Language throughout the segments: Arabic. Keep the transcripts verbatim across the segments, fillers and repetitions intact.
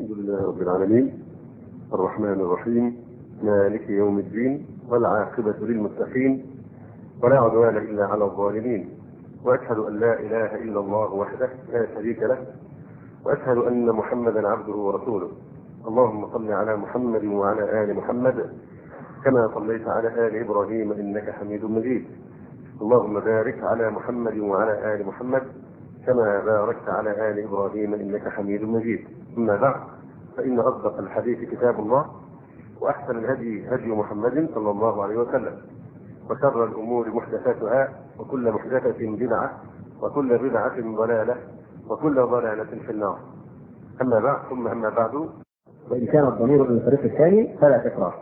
الحمد لله رب العالمين الرحمن الرحيم مالك يوم الدين والعاقبة للمتقين ولا عدوان إلا على الظالمين، وأشهد أن لا إله إلا الله وحده لا شريك له، وأشهد أن محمدا عبده ورسوله. اللهم صل على محمد وعلى آل محمد كما صليت على آل إبراهيم إنك حميد مجيد. اللهم بارك على محمد وعلى آل محمد كما باركت على آل إبراهيم إنك حميد مجيد. أما بعد، فإن أصدق الحديث كتاب الله، وأحسن الهدي هدي محمد صلى الله عليه وسلم، وشر الأمور محدثاتها، وكل محدثة بدعة، وكل بدعة ضلالة، وكل ضلالة في النار. أما بعد ثم أما بعد، وإن كان الضمير من الطريق الثاني فلا تكرار.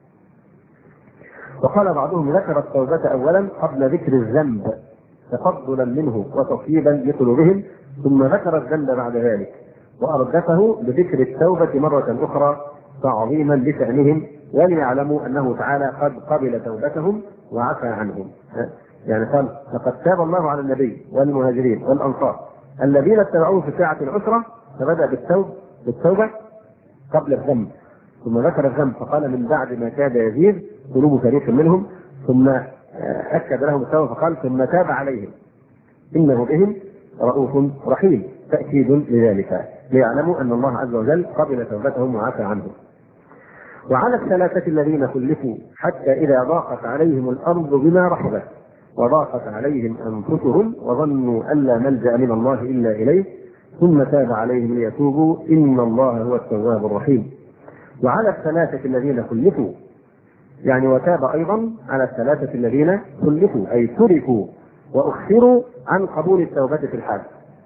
وقال بعضهم ذكر التوبة أولا قبل ذكر الذنب تفضلا منه وتطيبا لقلوبهم، ثم ذكر الذنب بعد ذلك وأردفه بذكر التوبة مرة أخرى تعظيما لشأنهم، وليعلموا أنه تعالى قد قبل توبتهم وعفى عنهم. يعني قال لقد تاب الله على النبي والمهاجرين والأنصار الذين اتبعوه في ساعة العسرة، فبدأ بالتوب بالتوبة قبل الذنب، ثم ذكر الذنب فقال من بعد ما كاد يزيغ قلوب فريق منهم، ثم أكد لهم التوبة فقال ثم تاب عليهم إنه بهم رؤوف رحيم، تأكيد لذلك ليعلموا أن الله عز وجل قبل توبتهم وعفى عنهم. وعلى الثلاثة الذين خلفوا حتى إذا ضاقت عليهم الأرض بما رحبت وضاقت عليهم أنفسهم وظنوا أن لا ملجأ من الله إلا إليه ثم تاب عليهم ليتوبوا إن الله هو التواب الرحيم. وعلى الثلاثة الذين خلفوا، يعني وتاب أيضا على الثلاثة الذين خلفوا أي تركوا وأخروا عن قبول التوبة في الحال.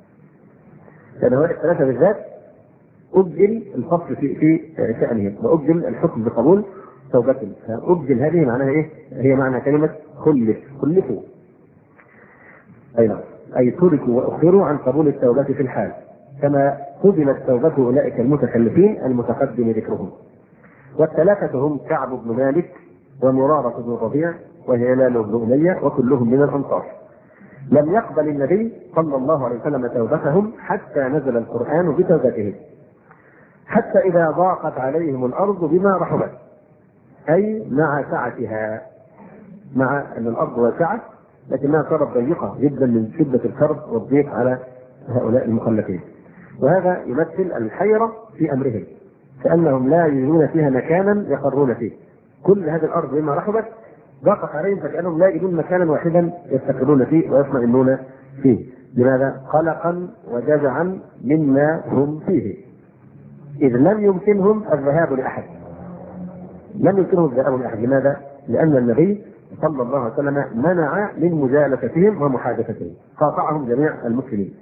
لأن هؤلاء الثلاثة بالذات أجل الفصل في في شأنهم، وأجل الحكم بقبول توبتهم. فأجل هذه معناها إيه؟ هي معنى كلمة خلف، خلفوا أي نعم، أي تركوا وأخروا عن قبول التوبة في الحال، كما قبلت توبة أولئك المتخلفين المتقدم ذكرهم. والثلاثة هم كعب بن مالك ومرارة بن ربيع وهلال بن أمية وكلهم من الأنصار. لم يقبل النبي صلى الله عليه وسلم توبتهم حتى نزل القرآن بتوبتهم، حتى إذا ضاقت عليهم الأرض بما رحبت، أي مع سعتها، مع أن الأرض واسعة لكنها صارت ضيقة جدا من شدة الكرب والضيق على هؤلاء المخلفين. وهذا يمثل الحيرة في أمرهم، كأنهم لا يجدون فيها مكانا يقرون فيه. كل هذه الأرض بما رحبت ضاقت عليهم فكأنهم لا يجدون مكانا واحدا يستقرون فيه ويطمئنون فيه. لماذا؟ قلقا وجزعا مما هم فيه، إذ لم يمكنهم الذهاب لأحد. لم يمكنهم الذهاب لأحد. لماذا؟ لأن النبي صلى الله عليه وسلم منع من مجالستهم ومحادثتهم، قاطعهم جميع المسلمين.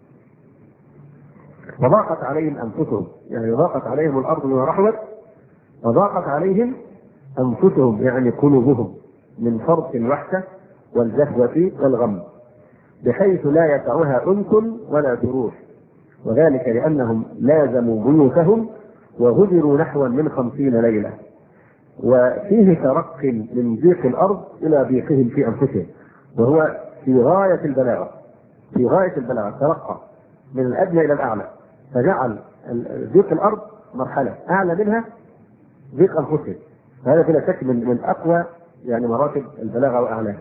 وضاقت عليهم أنفسهم، يعني ضاقت عليهم الأرض بما رحبت، وضاقت عليهم أنفسهم يعني قلوبهم من فرط الوحشة والجهوة والغم، بحيث لا يسعها أنس ولا سرور، وذلك لأنهم لازموا بيوتهم وهجروا نحوا من خمسين ليلة، وفيه ترق من ضيق الأرض إلى ضيقهم في أنفسهم، وهو في غاية البلاغة، في غاية البلاغة ترقى من الأدنى إلى الأعلى، فجعل ضيق الأرض مرحلة أعلى منها ضيق أنفسهم. هذا بلا شك من من أقوى يعني مراتب البلاغة وأعلاها.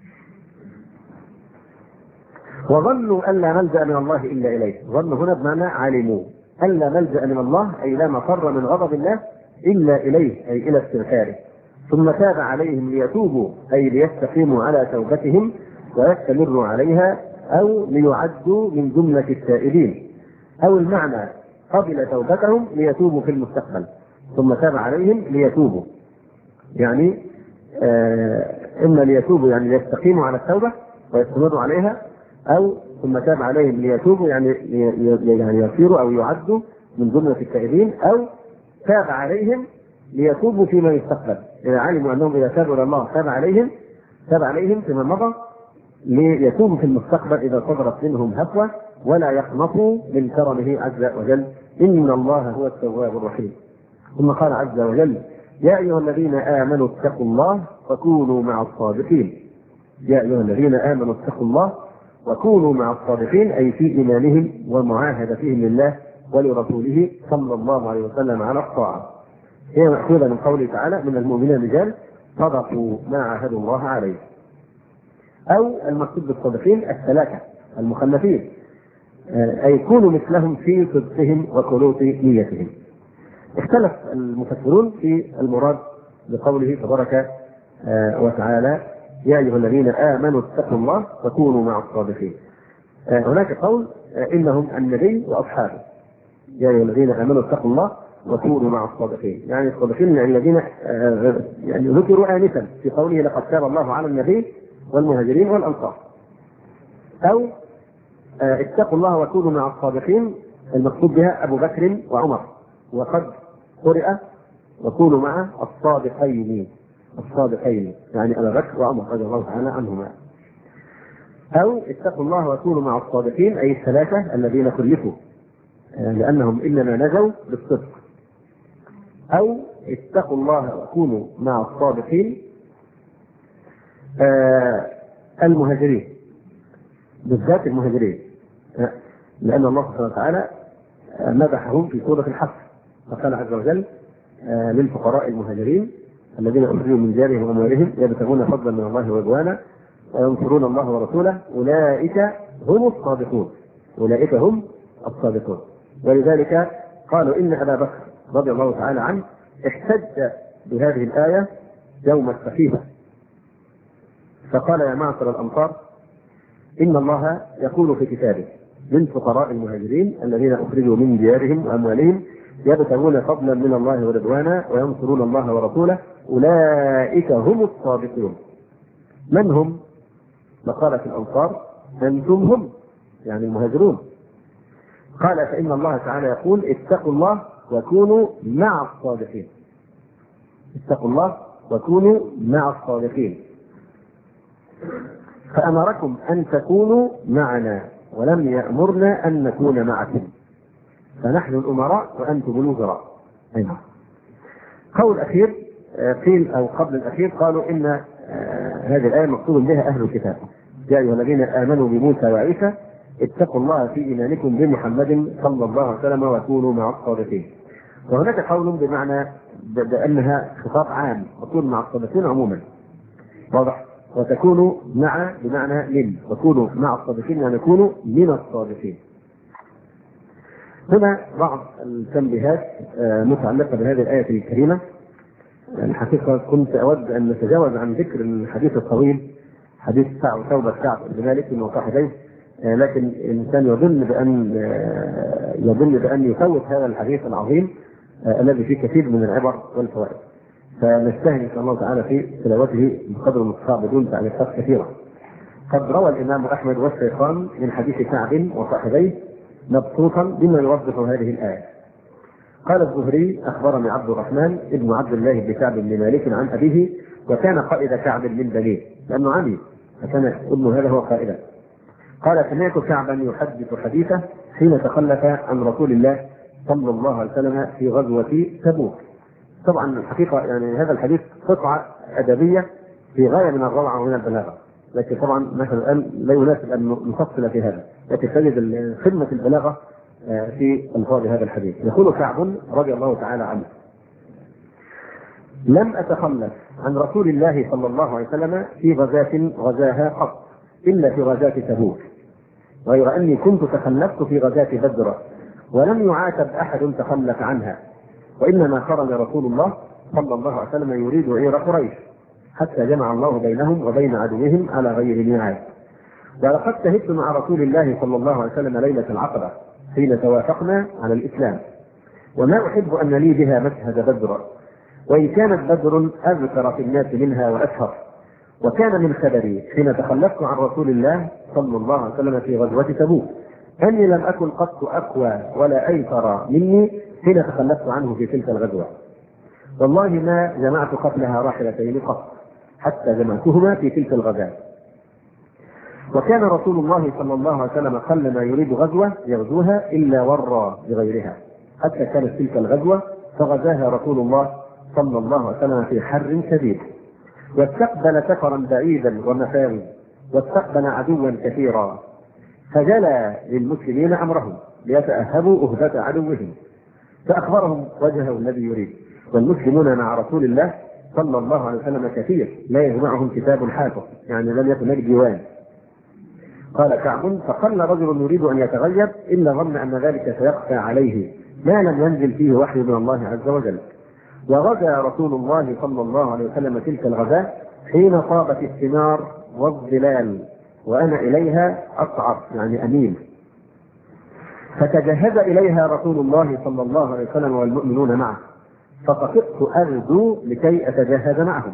وظنوا أن لا ملجأ من الله إلا إليه. ظنوا هنا بمعنى علموا أن لا ملجأ من الله، أي لا مفر من غضب الله إلا إليه، أي إلى استغفاره. ثم تاب عليهم ليتوبوا، أي ليستقيموا على توبتهم ويستمروا عليها، أو ليعدوا من جملة التائبين، أو المعنى قبل توبتهم ليتوبوا في المستقبل. ثم تاب عليهم ليتوبوا، يعني آه إما ليتوبوا يعني ليستقيموا على التوبة ويستمروا عليها، أو ثم تاب عليهم ليتوبوا يعني يعني يصيروا أو يعدوا من جملة التائبين، أو تاب عليهم ليتوبوا فيما يستقبل، إذا علموا أنهم إذا تابوا إلى الله تاب عليهم تاب عليهم فيما مضى، ليتوبوا في المستقبل إذا صدرت منهم هفوة ولا يقنطوا من كرمه عز وجل إن الله هو التواب الرحيم. ثم قال عز وجل يا أيها الذين آمنوا اتقوا الله وكونوا مع الصادقين. يا أيها الذين آمنوا اتقوا الله وكونوا مع الصادقين، أي في إيمانهم ومعاهدتهم لله ولرسوله صلى الله عليه وسلم على الطاعة. هي مأخوذة من قوله تعالى: من المؤمنين رجال صدقوا ما عاهدوا الله عليه. أو المقصود بالصادقين الثلاثة المخلفين، أي يكونوا مثلهم في صدقهم وخلوص نيتهم. اختلف المفسرون في المراد بقوله تبارك وتعالى: يا أيها الذين آمنوا اتقوا الله وكونوا مع الصادقين. هناك قول إنهم النبي وأصحابه، يا أيها الذين آمنوا اتقوا الله وكونوا مع الصادقين، يعني الصادقين يعني الذين يعني ذكروا آنفا في قوله: لقد تاب الله على النبي والمهاجرين والأنصار. أو اتقوا الله وكونوا مع الصادقين المقصود بها أبو بكر وعمر، وقد قرئ وكونوا مع الصادقين الصادقين يعني أبو بكر وعمر رضي الله تعالى عنهما. أو اتقوا الله وكونوا مع الصادقين أي الثلاثة الذين كلفوا لأنهم إنما نجوا بالصدق. أو اتقوا الله وكونوا مع الصادقين آه المهاجرين، بالذات المهاجرين، لأن الله سبحانه وتعالى مدحهم في سورة الحشر فقال عز وجل: آه للفقراء المهاجرين الذين أخرجوا من ديارهم وأموالهم يبتغون فضلا من الله ورضوانا وينصرون الله ورسوله أولئك هم الصادقون أولئك هم الصادقون. ولذلك قالوا إن أبا بكر رضي الله تعالى عنه احتج بهذه الآية يوم السقيفة فقال: يا معشر الأنصار، إن الله يقول في كتابه: للفقراء المهاجرين الذين أخرجوا من ديارهم وأموالهم يبتغون فضلا من الله ورضوانا وينصرون الله ورسوله أولئك هم الصادقون. من هم؟ فقالت الأنصار: أنتم هم، يعني المهاجرون. قال: فإن الله تعالى يقول: اتقوا الله وكونوا مع الصادقين. اتقوا الله وكونوا مع الصادقين، فأمركم أن تكونوا معنا ولم يأمرنا أن نكون معكم، فنحن الأمراء وأنتم الوزراء. أيضا قول أخير قيل أو قبل الأخير قالوا إن هذه الآية مقصود بها أهل الكتاب: يا أيها الذين آمنوا بموسى وعيسى اتقوا الله في إيمانكم بمحمد صلى الله عليه وسلم وكونوا مع الصادقين. وهناك قول بمعنى بأنها خطاب عام، وكونوا مع الصادقين عموما، واضح؟ وتكونوا مع بمعنى من، وكونوا مع الصادقين يعني كونوا من الصادقين. هنا بعض التنبيهات متعلقة بهذه الآية الكريمة. الحقيقة كنت أود أن نتجاوز عن ذكر الحديث الطويل، حديث توبة كعب بن مالك وصاحبيه، لكن الإنسان يظن بأن يظن بأن يفوت هذا الحديث العظيم الذي فيه كثير من العبر والفوائد، فنجتهد إن شاء الله تعالى في تلاوته بقدر المستطاع بدون تعليقات كثيرة. قد روى الإمام أحمد والشيخان من حديث كعب وصاحبيه مبسوطا بما يوضح هذه الآية. قال الزهري: أخبرني عبد الرحمن ابن عبد الله بن كعب بن مالك عن أبيه، وكان قائد كعب من بنيه، لأنه عمي فكان ابن هذا هو قائدا. قال: سمعت كعبا يحدث حديثه حين تخلف عن رسول الله صلى الله عليه وسلم في غزوة تبوك. طبعا الحقيقة يعني هذا الحديث قطعة أدبية في غاية من الروعة ومن البلاغة، لكن طبعا مثلا الآن لا يناسب أن نفصل في هذا، لكن تجد خدمة البلاغة في ألفاظ هذا الحديث. يقول كعب رضي الله تعالى عنه: لم أتخلف عن رسول الله صلى الله عليه وسلم في غزاة غزاها قط إلا في غزاة تبوك، غير أني كنت تخلفت في غزاة بدر ولم يعاتب أحد تخلف عنها، وإنما خرج رسول الله صلى الله عليه وسلم يريد عير قريش حتى جمع الله بينهم وبين عدوهم على غير ميعاد. ولقد شهدت مع رسول الله صلى الله عليه وسلم ليلة العقبة حين توافقنا على الإسلام، وما أحب أن لي بها مشهد بدر، وإن كانت بدر أذكر في الناس منها وأشهر. وكان من خبري حين تخلفت عن رسول الله صلى الله عليه وسلم في غزوة تبوك أني لم أكن قط أقوى ولا أيسر مني حين تخلفت عنه في تلك الغزوة، والله ما جمعت قبلها راحلتين قط حتى جمعتهما في تلك الغزاة. وكان رسول الله صلى الله عليه وسلم قل ما يريد غزوة يغزوها إلا ورى بغيرها، حتى كانت تلك الغزوة فغزاها رسول الله صلى الله عليه وسلم في حر شديد، واستقبل سفرا بعيدا ومفاوي، واستقبل عدوا كثيرا، فجلى للمسلمين أمرهم ليتأهبوا أهبة عدوهم. فأخبرهم وجهه الذي يريد. والمسلمون مع رسول الله صلى الله عليه وسلم كثير، لا يجمعهم كتاب حافظ، يعني لم يكن لك ديوان. قال كعب: فقل رجل يريد أن يتغيب إلا ظن أن ذلك سيخفى عليه ما لم ينزل فيه وحي من الله عز وجل. وغزا رسول الله صلى الله عليه وسلم تلك الغزاة حين طابت الثمار والظلال وأنا إليها أصعد، يعني أمين. فتجهز إليها رسول الله صلى الله عليه وسلم والمؤمنون معه، فطفقت أغدو لكي أتجهز معهم،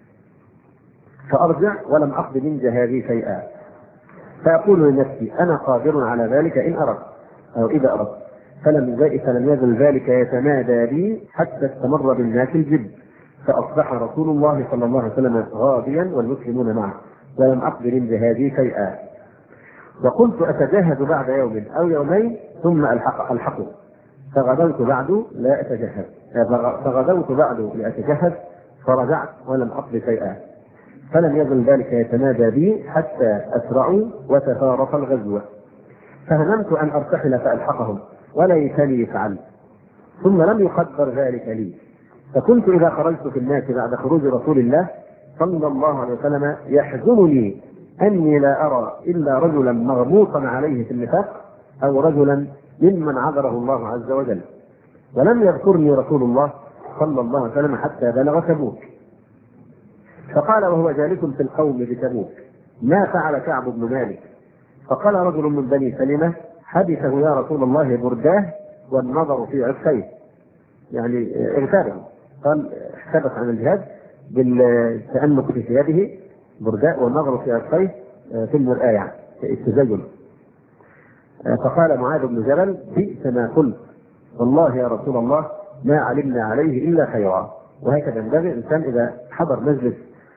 فأرجع ولم أقض من جهازي شيئا، فأقول لنفسي: أنا قادر على ذلك إن أردت أو إذا أردت. فلم فلم يزل ذلك يتمادى بي حتى استمر بالناس الجد، فأصبح رسول الله صلى الله عليه وسلم غاديا والمسلمون معه، ولم أقض من جهازي شيئا. وكنت أتجهز بعد يوم أو يومين ثم ألحق ألحقه، فغدوت بعد لا أتجهز فغدوت بعد لأتجهز فرجعت ولم أقض شيئا. فلم يزل ذلك يتمادى بي حتى أسرعوا وتفارق الغزو، فهممت أن أرتحل فألحقهم وليتني فعلت، ثم لم يقدر ذلك لي. فكنت إذا خرجت في الناس بعد خروج رسول الله صلى الله عليه وسلم يحزنني أني لا أرى إلا رجلا مغموطا عليه في النفاق أو رجلا ممن عذره الله عز وجل. ولم يذكرني رسول الله صلى الله عليه وسلم حتى بلغ تبوك. فقال وهو جالس في القوم بتبوك: ما فعل كعب بن مالك؟ فقال رجل من بني سلمة: حدثه يا رسول الله برداه والنظر في عفيه، يعني اغتابه. قال احتبس عن الجهاد بالتأنق في ثيابه برداء والنظر في عفيه في المرآة، يعني التزين. فقال معاذ بن جبل: بئس ما قلت، والله يا رسول الله ما علمنا عليه إلا خيرا. وهكذا ينبغي الإنسان إذا حضر مجلس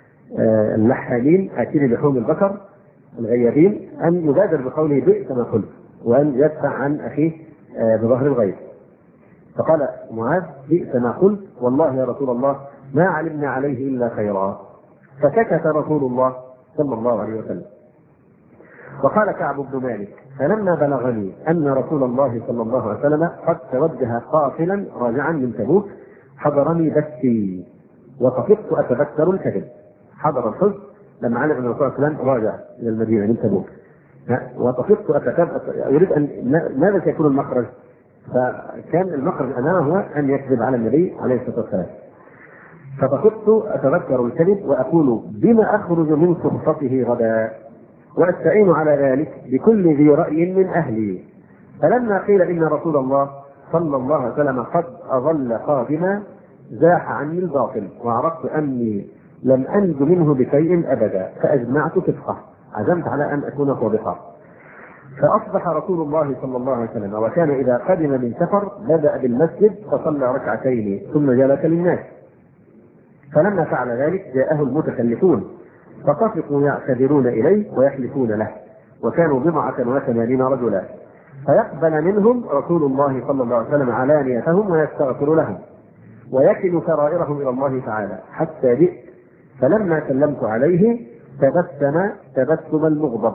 اللحالين آكلي لحوم البشر الغيابين أن يبادر بقوله بئس ما قلت، وأن يدفع عن أخيه بظهر الغيب. فقال معاذ: بئس ما قلت، والله يا رسول الله ما علمنا عليه إلا خيرا. فسكت رسول الله صلى الله عليه وسلم. وقال كعب بن مالك: فلما بلغني أن رسول الله صلى الله عليه وسلم قد توجه قافلا راجعا من تبوك حضرني بثي وطفقت أتذكر الكذب. حضر الحزن لما علم أن الرسول صلى الله عليه وسلم راجع إلى المدينة من تبوك، وطفقت أتذكر يريد أن ماذا سيكون المخرج؟ فكان المخرج أمامه هو أن يكذب على النبي عليه الصلاة والسلام. فطفقت أتذكر الكذب وأقول: بما أخرج من صحبته غدا، وأستعين على ذلك بكل ذي رأي من أهلي. فلما قيل إن رسول الله صلى الله عليه وسلم قد أظل قادما زاح عني الباطل، وعرفت أني لم أنج منه بشيء أبدا، فأجمعت صدقه، عزمت على أن أكون صادقا. فأصبح رسول الله صلى الله عليه وسلم وكان إذا قدم من سفر بدأ بالمسجد فصلى ركعتين ثم جلس للناس. فلما فعل ذلك جاءه المتكلفون فطفقوا يعتذرون إليه ويحلفون له، وكانوا بضعة وثمانين رجلا. فيقبل منهم رسول الله صلى الله عليه وسلم علانيتهم ويستغفر لهم ويكل سرائرهم إلى الله تعالى، حتى جئت فلما سلمت عليه تبسم تبسم المغضب،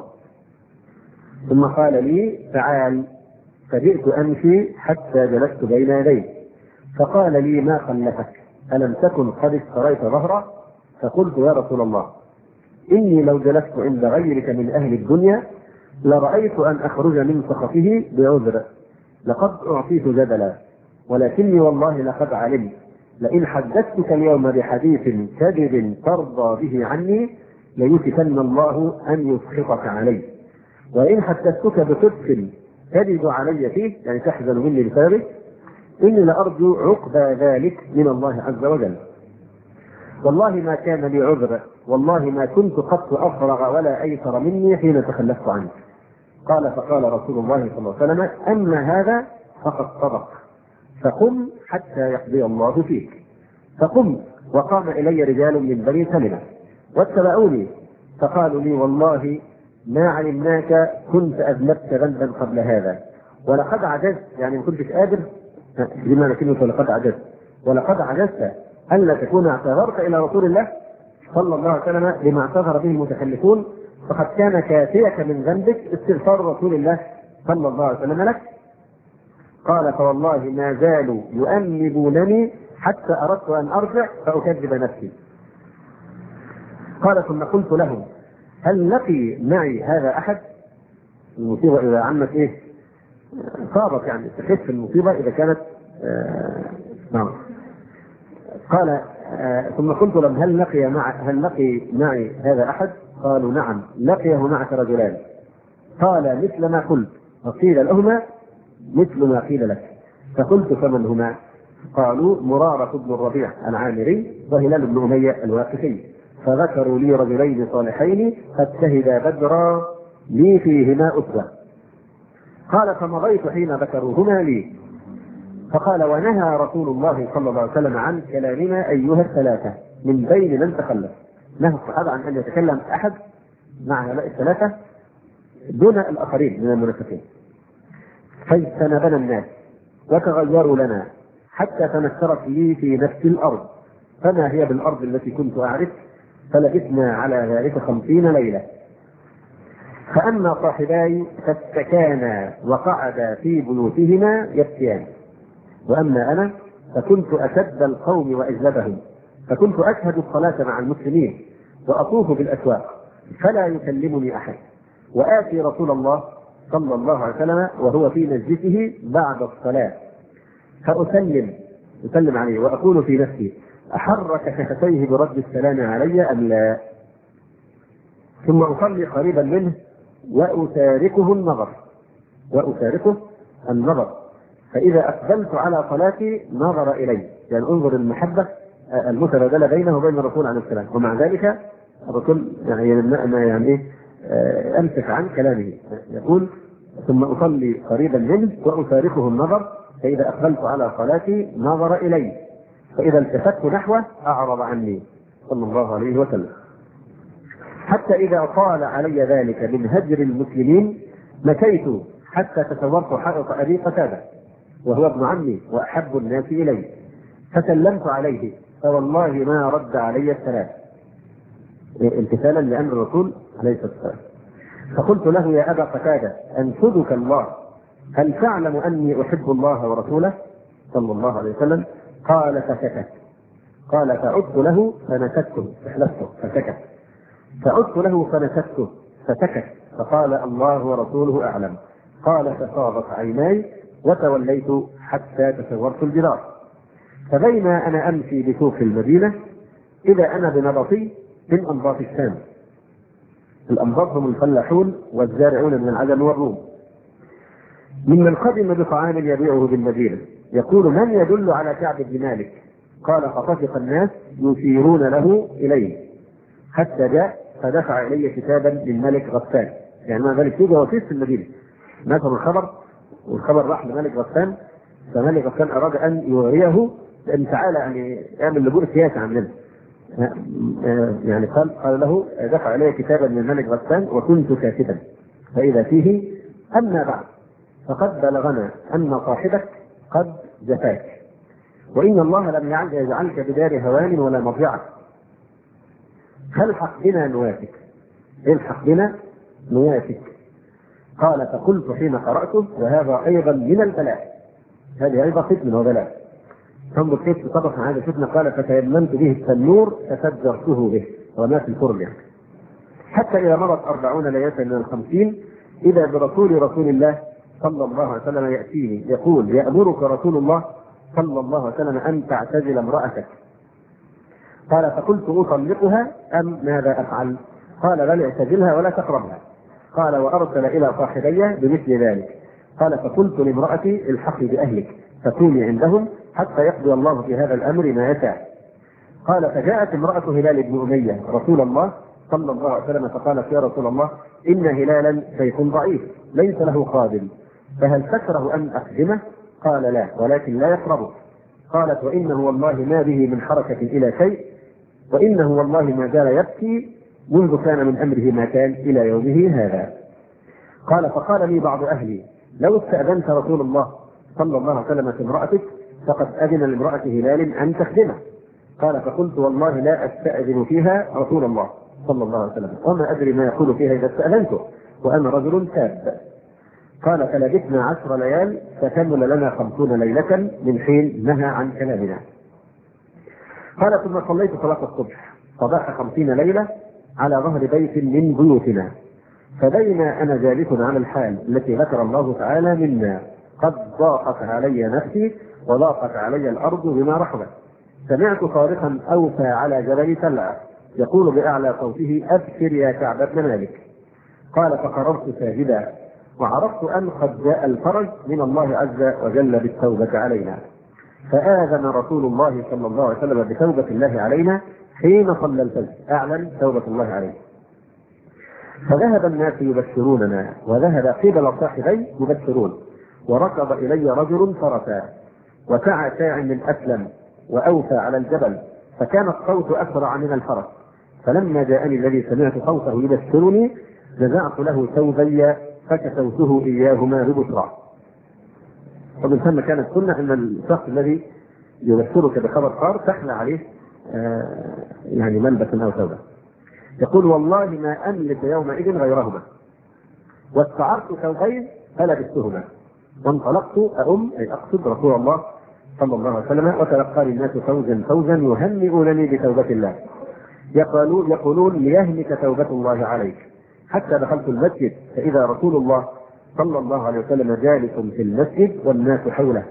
ثم قال لي: تعال. فجئت أمشي حتى جلست بين يديه، فقال لي: ما خلفك؟ ألم تكن قد اشتريت ظهره؟ فقلت: يا رسول الله إني لو جلست عند غيرك من أهل الدنيا لرأيت أن أخرج من سخطه بعذر، لقد أعطيت جدلا، ولكني والله لقد علمت لئن حدثتك اليوم بحديث كذب ترضى به عني ليوشكن الله أن يسخطك علي، وإن حدثتك بصدق تجد علي فيه، يعني تحزن مني بسببه، إني لأرجو عقبى ذلك من الله عز وجل. والله ما كان لي عذر، والله ما كنت قط أفرغ ولا أيسر مني حين تخلفت عنك. قال فقال رسول الله صلى الله عليه وسلم: أما هذا فقد صدق، فقم حتى يقضي الله فيك. فقمت وقام إلي رجال من بني سلمة واتبعوني، فقالوا لي: والله ما علمناك كنت أذنبت ذنبا قبل هذا، ولقد عجزت، يعني ما كنتش قادر بما كلمة ولقد عجزت، ولقد عجزت ألا تكون اعتذرت إلى رسول الله صلى الله عليه وسلم لما اعتذر به المتخلفون، فقد كان كافيك من ذنبك استغفار رسول الله صلى الله عليه وسلم لك. قال فوالله ما زالوا يؤنبونني حتى أردت أن أرجع فأكذب نفسي. قال ثم قلت لهم هل لقي معي هذا أحد؟ المصيبة إذا عمت إيه صابت، يعني تخف المصيبة إذا كانت آه نعم. قال آه ثم قلت لهم هل لقي مع هل لقي معي هذا أحد؟ قالوا نعم لقيه معك رجلان. قال مثل ما قلت، فقيل لهما مثل ما قيل لك. فقلت فمن هما؟ قالوا مرارة بن الربيع العامري وهلال بن أمية الواقفي. فذكروا لي رجلين صالحين قد شهدا بدرا لي فيهما أسوة. قال فمضيت حين ذكروهما لي، فقال ونهى رسول الله صلى الله عليه وسلم عن كلامنا أيها الثلاثة من بين من تخلف. نهى الصحابة عن أن يتكلم أحد مع هؤلاء الثلاثة دون الآخرين من المنافقين. فاجتنبنا الناس وتغيروا لنا حتى تنكرت لي في نفس الأرض فما هي بالأرض التي كنت أعرف، فلبثنا على ذلك خمسين ليلة. فأما صاحباي فاستكانا وقعدا في بيوتهما يبكيان، وأما أنا فكنت أشد القوم وأجلبهم، فكنت أشهد الصلاة مع المسلمين وأطوف بالأسواق فلا يكلمني أحد، وآتي رسول الله صلى الله عليه وسلم وهو في مجلسه بعد الصلاة فأسلم أسلم عليه وأقول في نفسي أحرك شفتيه برد السلام علي أم لا؟ ثم أصلي قريبا منه وأتاركه النظر وأتاركه النظر فإذا أقبلت على صلاتي نظر إلي، يعني انظر المحبة المتبادلة بينه وبين الرسول عليه السلام. ومع ذلك الرسول يعني يعني أمسك عن كلامه، يقول ثم أصلي قريبا منه وأتاركه النظر فإذا أقبلت على صلاتي نظر إلي، فإذا التفت نحوه أعرض عني صلى الله عليه وسلم. حتى إذا طال علي ذلك من هجر المسلمين مكيت حتى تصورت حائط أبي قتادة وهو ابن عمي وأحب الناس إلي، فسلمت عليه فوالله ما رد علي السلام امتثالا لأمر الرسول عليه الصلاة والسلام. فقلت له يا أبا قتادة أنشدك الله هل تعلم أني أحب الله ورسوله صلى الله عليه وسلم؟ قال فسكت. قال فعدت له فنكته فحلفته فسكت، فعدت له فنكته فسكت، فقال الله ورسوله أعلم. قال فصابت عيناي وتوليت حتى تسورت الجدار. فبينا أنا أمشي بسوق المدينة إذا أنا بنبطي من أنباط الشام. الأنباط هم الفلاحون والزارعون من العجم والروم، ممن قدم بطعام يبيعه بالمدينة يقول من يدل على كعب بن مالك؟ قال فطفق الناس يشيرون له إليه حتى جاء فدفع إلي كتابا من ملك غسان، يعني ما ذلك يوجد وفيس في المدينة نشر الخبر والخبر راح لملك غسان، فملك غسان أراد أن يوريه لأن تعالى يعني يعمل لجوء سياسي عننا، يعني قال قال له دفع إلي كتابا من ملك غسان وكنت كاتبا فإذا فيه أما بعد فقد بلغنا أن صاحبك قد جفاك وإن الله لم يجعلك بدار هوان ولا مضيعة، فالحق بنا نوافك الحق بنا نوافك. قال فقلت حين قرأته وهذا أيضا من البلاء، هذه أيضا فتنة وبلاء. ثم كيف طبق هذا الفتنة؟ قال فتيممت به التنور فسجرته به وما في الفرن، حتى إذا مضت أربعون ليلة من الخمسين إذا برسول رسول الله صلى الله عليه وسلم يأتيني يقول يأمرك رسول الله صلى الله عليه وسلم أن تعتزل امرأتك. قال فقلت أطلقها أم ماذا أفعل؟ قال بل اعتزلها ولا تقربها. قال وأرسل إلى صاحبي بمثل ذلك. قال فقلت لامرأتي الحقي بأهلك فكوني عندهم حتى يقضي الله في هذا الأمر ما يشاء. قال فجاءت امرأة هلال بن أمية رسول الله صلى الله عليه وسلم فقالت يا رسول الله إن هلالا شيخ ضعيف ليس له قادم فهل تكره أن أخدمه؟ قال لا ولكن لا يقربه. قالت وإنه والله ما به من حركة إلى شيء وإنه والله ما زال يبكي منذ كان من أمره ما كان إلى يومه هذا. قال فقال لي بعض أهلي لو استأذنت رسول الله صلى الله عليه وسلم في امرأتك فقد أذن لامرأة هلال أن تخدمه. قال فقلت والله لا أستأذن فيها رسول الله صلى الله عليه وسلم وما أدري ما يقول فيها إذا استأذنته وأنا رجل شاب. قال فلبثنا عشر ليال فكمل لنا خمسون ليلة من حين نهى عن كلامنا. قال ثم صليت صلاة الصبح صباح خمسين ليلة على ظهر بيت من بيوتنا، فبين أنا جالس على الحال التي ذكر الله تعالى منا قد ضاقت علي نفسي وضاقت علي الأرض بما رحبت، سمعت صارخا أوفى على جبل سلع يقول بأعلى صوته أبشر يا كعب بن مالك. قال فقررت ساجدا وعرفت أن قد جاء الفرج من الله عز وجل بالتوبة علينا، فآذن رسول الله صلى الله عليه وسلم بتوبة الله علينا حين صلى الفجر، أعلن توبة الله عليه. فذهب الناس يبشروننا وذهب قبل صاحبي يبشرون، وركض إلي رجل فرسا وسعى ساع من أسلم وأوفى على الجبل، فكان الصوت أسرع من الفرس، فلما جاءني الذي سمعت صوته يبشرني نزعت له ثوبي فكسوته إياهما ببشرى. ومن ثم كانت سنة أن الشخص الذي يبشرك بخبر صار تخلع عليه آه يعني ملبسا أو ثوبا. يقول والله ما أملك يومئذ غيرهما، واستعرت ثوبين فلبستهما وانطلقت أؤم أي أقصد رسول الله صلى الله عليه وسلم، وتلقاني الناس فوزا فوزا يهنئونني بتوبة الله يقولون, يقولون ليهلك توبة الله عليك، حتى دخلت المسجد فإذا رسول الله صلى الله عليه وسلم جالس في المسجد والناس حوله،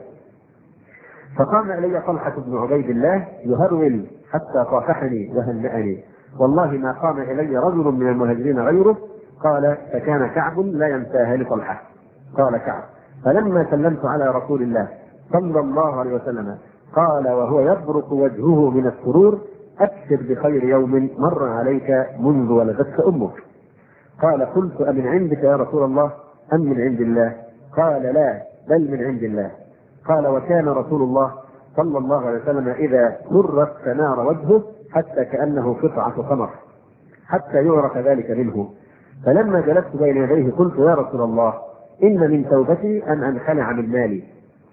فقام إلي طلحة بن عبيد الله يهرول حتى صافحني وهنأني، والله ما قام إلي رجل من المهاجرين غيره. قال فكان كعب لا ينساها لطلحة. قال كعب فلما سلمت على رسول الله صلى الله عليه وسلم قال وهو يبرق وجهه من السرور أبشر بخير يوم مر عليك منذ ولدتك أمك. قال قلت أمن عندك يا رسول الله أم من عند الله؟ قال لا بل من عند الله. قال وكان رسول الله صلى الله عليه وسلم إذا سر استنار وجهه حتى كأنه قطعة قمر حتى يعرف ذلك منه. فلما جلست بين يديه قلت يا رسول الله إن من توبتي أن أنخلع من مالي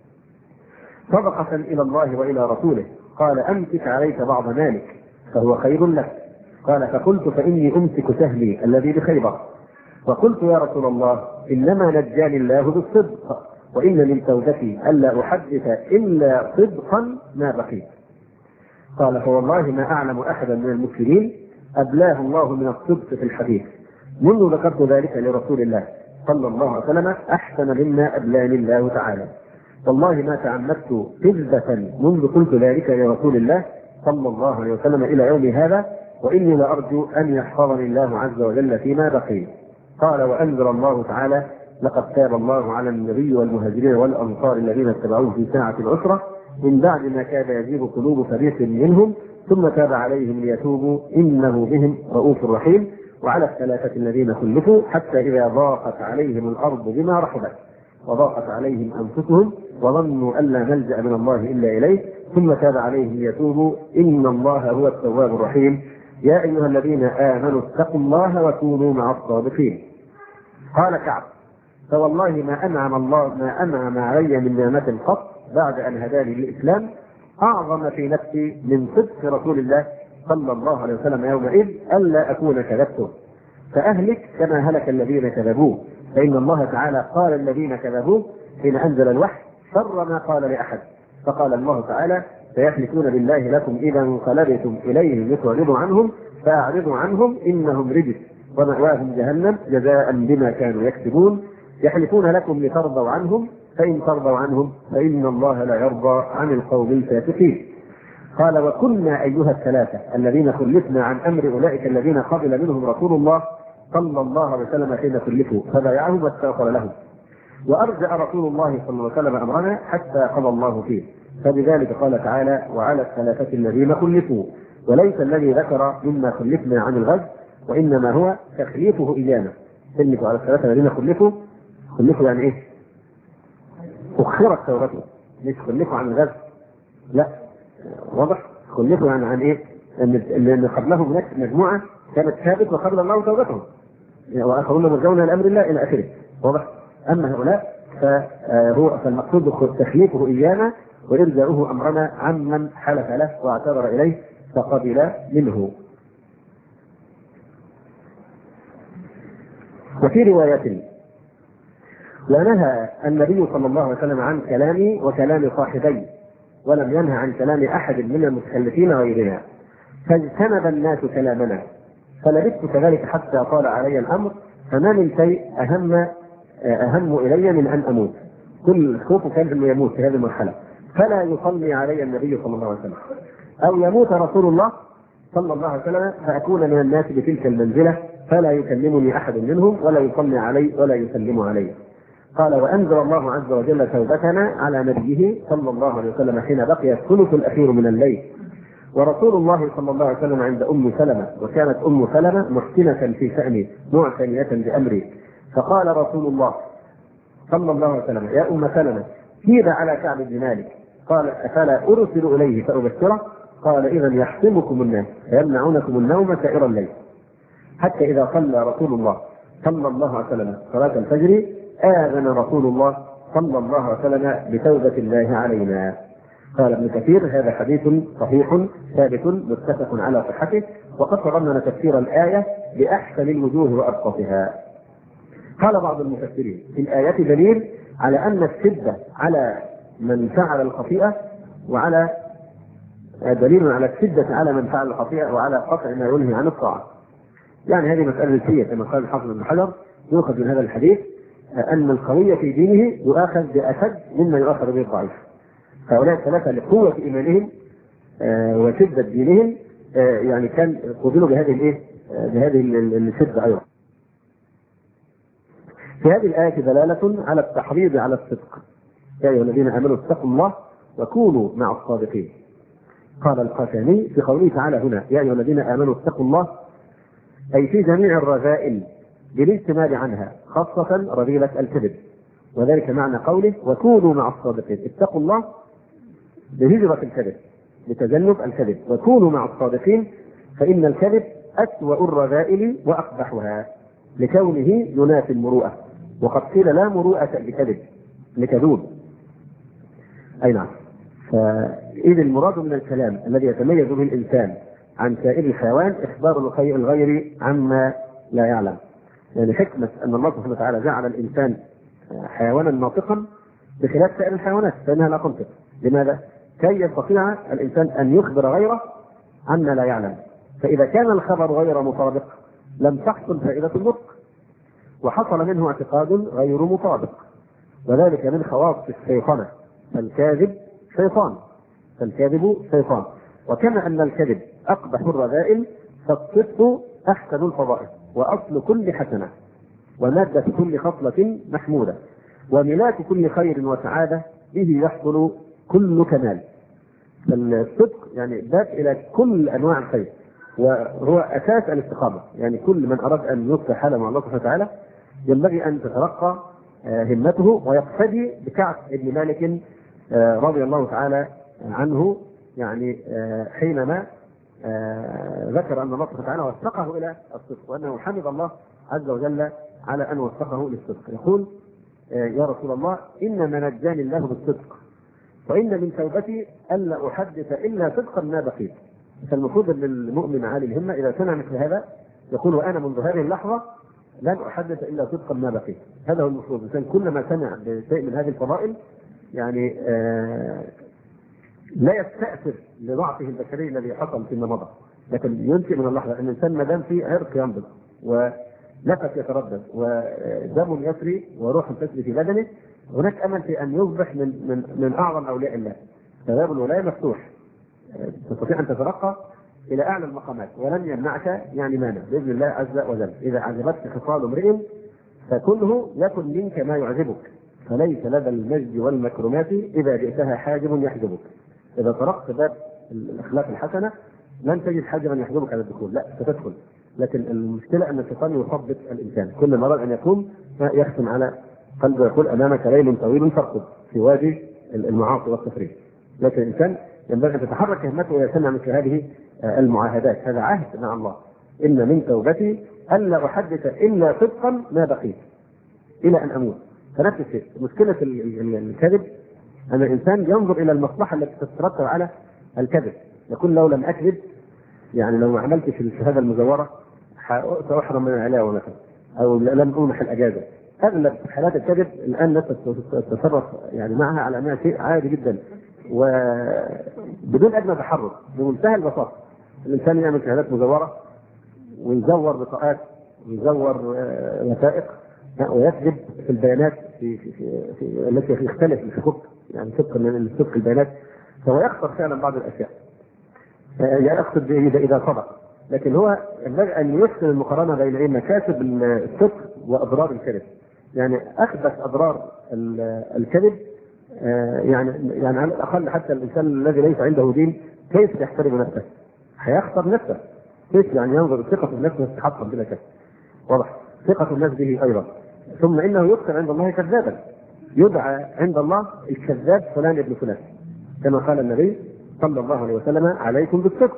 صدقة إلى الله وإلى رسوله. قال أمسك عليك بعض مالك فهو خير لك. قال فقلت فإني أمسك سهمي الذي بخيبر. وقلت يا رسول الله إنما نجاني الله بالصدق وإن من توبتي ألا أحدث إلا صدقا ما بقيت. قال فوالله ما أعلم أحدا من المسلمين أبلاه الله من الصدق في الحديث منذ ذكرت ذلك لرسول الله صلى الله عليه وسلم أحسن مما أبلاني الله تعالى. والله ما تعمدت كذبة منذ قلت ذلك لرسول الله صلى الله عليه وسلم إلى يوم هذا، وإني لأرجو أن يحفظني الله عز وجل فيما بقي. قال وأنزل الله تعالى لقد تاب الله على النبي والمهاجرين والأنصار الذين اتبعوه في ساعة العسرة من بعد ما كاد يزيغ قلوب فريق منهم ثم تاب عليهم ليتوبوا إنه بهم رؤوف رحيم. وعلى الثلاثة الذين خلفوا حتى إذا ضاقت عليهم الأرض بما رحبت وضاقت عليهم أنفسهم وظنوا أن لا ملجأ من الله إلا إليه ثم تاب عليهم ليتوبوا إن الله هو التواب الرحيم. يا أيها الذين آمنوا اتقوا الله وكونوا مع الصادقين. قال كعب فوالله ما أنعم الله ما أنعم علي من نعمة قط بعد أن هداني للإسلام أعظم في نفسي من صدق رسول الله صلى الله عليه وسلم يومئذ ألا أكون كذبته فأهلك كما هلك الذين كذبوه، فإن الله تعالى قال الذين كذبوه حين أنزل الوحي شر ما قال لأحد. فقال الله تعالى سيحلفون بالله لكم إذا انقلبتم إليهم لتعرضوا عنهم فأعرضوا عنهم إنهم رجس ومأواهم جهنم جزاء بما كانوا يكسبون. يحلفون لكم لترضوا عنهم فإن ترضوا عنهم فإن الله لا يرضى عن القوم الفاسقين. قال وكنا أيها الثلاثة الذين خلفنا عن أمر أولئك الذين قبل منهم رسول الله صلى الله عليه وسلم حين خلفوا فبايعهم واستغفر لهم، وأرجع رسول الله صلى الله عليه وسلم أمرنا حتى قضى الله فيه. فبذلك قال تعالى وعلى الثلاثة الذين خلفوا، وليس الذي ذكر مما خلفنا عن الغزو وإنما هو تخليفه إيانا. خلفوا على الثلاثة الذين خلفوا، خلفوا يعني إيه؟ أخرت توبته، مش خلفوا عن الغزو، لا واضح. خلفوا يعني عن إيه؟ أن قبلهم هناك مجموعة كانت ثابت وقبل الله توبتهم وآخرون مرجون إلى أمر الله إلى آخره، واضح. أما هؤلاء فهو فالمقصود تخليفه إيانا وإرجاؤه أمرنا عمن حلف له واعتذر إليه فقبل منه. وفي رواية ونهى النبي صلى الله عليه وسلم عن كلامي وكلام صاحبي، ولم ينهى عن كلام أحد من المتكلفين غيرنا، فاجتنب الناس كلامنا، فلبثت كذلك حتى طال علي الأمر، فما من شيء أهم أهم إلي من أن أموت. كل الخوف كان أنه يموت في هذه المرحلة، فلا يصلي علي النبي صلى الله عليه وسلم، أو يموت رسول الله صلى الله عليه وسلم فأكون من الناس بتلك المنزلة، فلا يكلمني أحد منهم ولا يصلي علي ولا يسلم علي. قال: وأنزل الله عز وجل توبتنا على نبيه صلى الله عليه وسلم حين بقي الثلث الأخير من الليل، ورسول الله صلى الله عليه وسلم عند أم سلمة، وكانت أم سلمة محسنة في شأنه معتنية بأمره، فقال رسول الله صلى الله عليه وسلم: يا أم سلمة كيد على كعب بن مالك. قال: أفلا أرسل إليه فأبشره؟ قال: إذا يحطمكم الناس فيمنعونكم النوم سائر الليل. حتى إذا صلى رسول الله صلى الله عليه وسلم صلاة الفجر آذن رسول الله صلى الله عليه وسلم بتوبة الله علينا. قال ابن كثير: هذا حديث صحيح ثابت متفق على صحته، وقد تضمن تفسير الآية بأحسن الوجوه وأبسطها. قال بعض المفسرين: في الآية دليل على أن الشدة على من فعل الخطيئة، وعلى دليل على الشدة على من فعل الخطيئة وعلى قطع ما ينهي عن الطاعة. يعني هذه مسألة جنسية كما قال الحافظ ابن حجر، يؤخذ من هذا الحديث أن القوي في دينه يؤخذ بأشد مما يؤخذ به الضعيف. هؤلاء الثلاثة لقوة إيمانهم وشدة دينهم يعني كان قبلوا بهذه الإيه؟ بهذه الشدة أيضا. في هذه الآية دلالة على التحريض على الصدق: يا أيها الذين آمنوا اتقوا الله وكونوا مع الصادقين. قال القاسمي في قوله تعالى هنا: يا أيها الذين آمنوا اتقوا الله، أي في جميع الرذائل بالاجتناب عنها، خاصة رذيلة الكذب، وذلك معنى قوله وكونوا مع الصادقين. اتقوا الله بهجرة الكذب، بتجنب الكذب، وكونوا مع الصادقين، فإن الكذب أسوأ الرذائل وأقبحها لكونه ينافي المروءة، وقد قيل لا مروءة لكذب لكذوب. أي نعم. فإذا المراد من الكلام الذي يتميز به الإنسان عن سائر الحيوان إخبار الغير عما لا يعلم. يعني حكمة أن الله سبحانه وتعالى جعل الإنسان حيوانا ناطقا بخلاف سائر الحيوانات فإنها لا تنطق. لماذا؟ كي يستطيع الإنسان أن يخبر غيره عما لا يعلم، فإذا كان الخبر غير مطابق لم تحصل فائدة النطق، وحصل منه اعتقاد غير مطابق، وذلك من خواص الشيطنة. فالكاذب شيطان، فالكاذب شيطان. وكما أن الكذب أقبح الرذائل، فالصدق أحسن الفضائل، وأصل كل حسنة، ومادة كل خصلة محمودة، وملاك كل خير وسعادة، به يحصل كل كمال. فالصدق يعني باب إلى كل أنواع الخير، وهو أساس الاستقامة. يعني كل من أراد أن يصلح حاله مع الله سبحانه وتعالى ينبغي أن تترقى همته، ويقتدي بكعب بن مالك رضي الله تعالى عنه، يعني حينما ذكر أن الله سبحانه وتعالى وفقه إلى الصدق، وأنه حمد الله عز وجل على أن وفقه للصدق. يقول: يا رسول الله إنما نجاني الله بالصدق، وإن من توبتي ألا أحدث إلا صدقا ما بقيت. فالمفروض أن المؤمن عالي الهمة إذا سمع مثل هذا يقول: وأنا منذ هذه اللحظة لن أحدث إلا صدقا ما بقيت. هذا هو المفروض. الإنسان كلما سمع بشيء من هذه الفضائل يعني آه لا يستأثر لضعفه البشري الذي حصل فيما مضى، لكن ينشئ من اللحظة أن الإنسان ما دام في عرق ينبض ونفس يتردد ودم يسري وروح تسري في بدنه، هناك أمل في أن يصبح من من من أعظم أولياء الله. فباب الولاية مفتوح، تستطيع أن تترقى إلى أعلى المقامات، ولن يمنعك يعني مانع بإذن الله عز وجل. إذا أعجبتك خصال امرئ فكله يكن منك ما يعجبك، فليس لدى المجد والمكرمات إذا جئتها حاجب يحجبك. إذا طرقت باب الأخلاق الحسنة لن تجد حاجبا يحجبك على الدخول، لا ستدخل. لكن المشكلة أن الشيطان يثبط الإنسان، كل ما أراد أن يقوم يختم على قلبه، يقول: أمامك ليل طويل فارقب في وادي المعاصي والتفريط. لكن الإنسان ينبغي أن تتحرك همته إذا سمع مثل هذه المعاهدات. هذا عهد مع الله: إن من توبتي ألا أحدث إلا صدقا ما بقيت إلى أن أموت. فنفس الشيء مشكلة الكذب أن الإنسان ينظر إلى المصلحة التي تترتب على الكذب. يقول: لو لم أكذب، يعني لو ما عملتش الشهادة المزورة سأحرم من العلاوة مثلا، أو لم أمنح الأجازة، اغلب حالات الكذب الان الناس تتصرف يعني معها على انها شيء عادي جدا وبدون ادنى تحرك، بمنتهى البساطه. الانسان يعمل شهادات مزوره ويزور بطاقات ويزور وثائق ويكذب في البيانات في في في, في التي يختلف الحقوق يعني صدق من صدق البيانات، فهو يخسر فعلا بعض الاشياء. يعني اقصد به اذا صدق، لكن هو ينبغي ان يحسن المقارنه بين ايه مكاسب الصدق واضرار الكذب. يعني اخبث اضرار الكذب يعني يعني على الاقل حتى الانسان الذي ليس عنده دين كيف يحترم نفسه؟ هيخسر نفسه. كيف يعني ينظر ثقه النفس تتحطم بلا شك. واضح؟ ثقه الناس به ايضا. ثم انه يذكر عند الله كذابا، يدعى عند الله الكذاب فلان ابن فلان، كما قال النبي صلى الله عليه وسلم: عليكم بالصدق،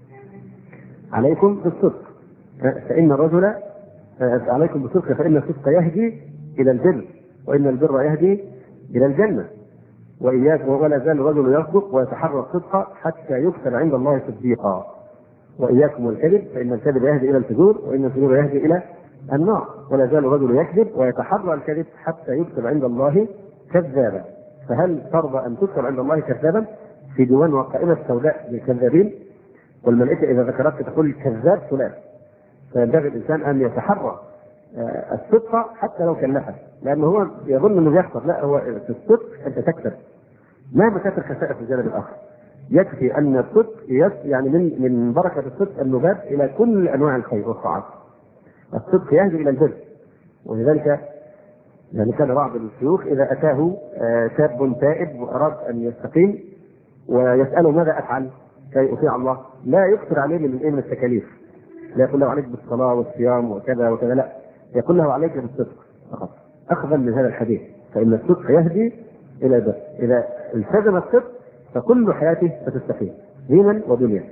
عليكم بالصدق فإن الرجل عليكم بالصدق فإن الصدق يهدي إلى البر، وإن البر يهدي إلى الجنة، وإياك ولا زال الرجل يصدق ويتحرى الصدق حتى يكتب عند الله صديقا، وإياكم والكذب فإن الكذب يهدي إلى الفجور، وإن الفجور يهدي إلى النار، ولا زال الرجل يكذب ويتحرى الكذب حتى يكتب عند الله كذابا. فهل ترضى أن تكتب عند الله كذابا في ديوان وقائمة سوداء للكذابين؟ والملائكة إذا ذكرتك تقول كذاب فلان. فينبغي الإنسان أن يتحرى الصدق حتى لو كلفه، لأنه هو يظن أنه يخسر. لا، هو في الصدق أنت تكسب مهما كانت الخسائر في الجانب الآخر. يكفي أن الصدق يعني من من بركة الصدق النبات إلى كل أنواع الخير والطاعات. الصدق يهدي إلى البر، ولذلك يعني كان بعض الشيوخ إذا أتاه شاب تائب وأراد أن يستقيم ويسأله ماذا أفعل كي أطيع الله، لا يكثر عليه من من التكاليف، لا يقول له عليك بالصلاة والصيام وكذا وكذا، لا، يقول له عليك بالصدق فقط، أخذا من هذا الحديث، فإن الصدق يهدي إلى البر. إذا التزم الصدق فكل حياته ستستقيم دينا ودنيا.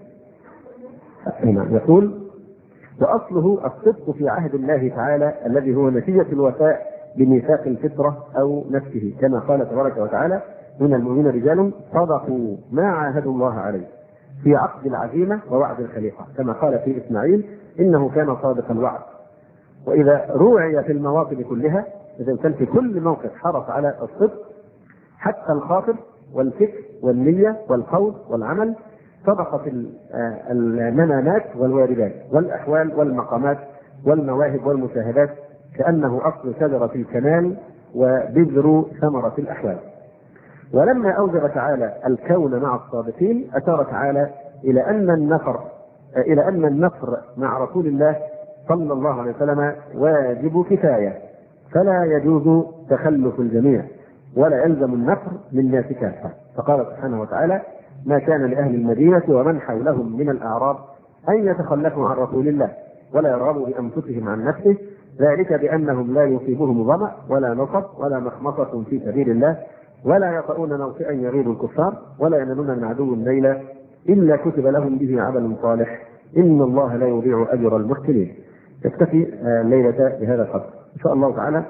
يقول: وأصله الصدق في عهد الله تعالى الذي هو نتيجة الوفاء بميثاق الفطرة أو نفسه، كما قال تبارك وتعالى: من المؤمنين رجال صدقوا ما عاهدوا الله عليه في عقد العزيمة ووعد الخليقة، كما قال في إسماعيل: إنه كان صادق الوعد. وإذا روعي في المواطن كلها، إذا كان في كل موقف حرص على الصدق حتى الخاطر والفكر والنية والقول والعمل، صدقت المنامات والواردات والأحوال والمقامات والمواهب والمشاهدات، كأنه أصل شجرة الكمال وبذر ثمرة الأحوال. ولما أوجب تعالى الكون مع الصادقين، أشار تعالى إلى أن النفر إلى أن النفر مع رسول الله صلى الله عليه وسلم واجب كفاية، فلا يجوز تخلف الجميع، ولا يلزم النفر من ناس كافة. فقال سبحانه وتعالى: ما كان لأهل المدينة ومن حولهم من الأعراب أن يتخلفوا عن رسول الله ولا يرغبوا بأنفسهم عن نفسه، ذلك بأنهم لا يصيبهم ظمأ ولا نصب ولا مخمصة في سبيل الله ولا يطؤون موطئا يغيظ الكفار ولا ينالون من عدو ليلا إلا كتب لهم به عمل صالح إن الله لا يضيع أجر المحسنين. تكتفي الليلة بهذا القدر إن شاء الله تعالى.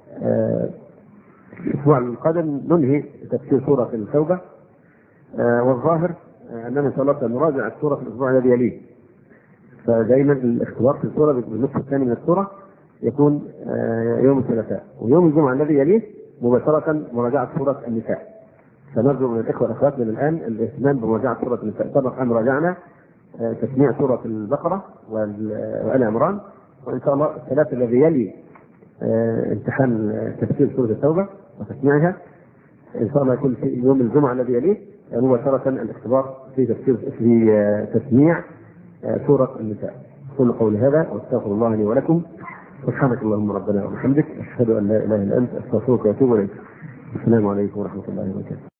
الأسبوع القادم ننهي تفسير سورة التوبة، والظاهر أننا إن شاء الله سنراجع السورة في الأسبوع الذي يليه. فدائما الاختبار في السورة بالنصف الثاني من السورة يكون يوم الثلاثاء، ويوم الجمعة الذي يليه مباشرة مراجعة سورة النساء. فنرجو من الإخوة والأخوات من الآن الاهتمام بمراجعة سورة النساء. سبق أن راجعنا تسميع سورة البقرة وآل عمران، وإن شاء الله الثلاث الذي يلي امتحان تفسير سورة التوبة وتسميعها إن شاء الله يكون في يوم الجمعة الذي يليه مباشرة الاختبار في تفسير في تسميع سورة النساء. أقول قولي هذا واستغفر الله لي ولكم، سبحانك اللهم ربنا وبحمدك، أشهد أن لا إله إلا أنت، أستغفرك وأتوب إليك. السلام عليكم ورحمة الله وبركاته.